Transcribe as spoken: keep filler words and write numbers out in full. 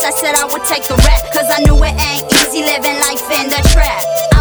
I said I would take the rap, cause I knew it ain't easy living life in the trap.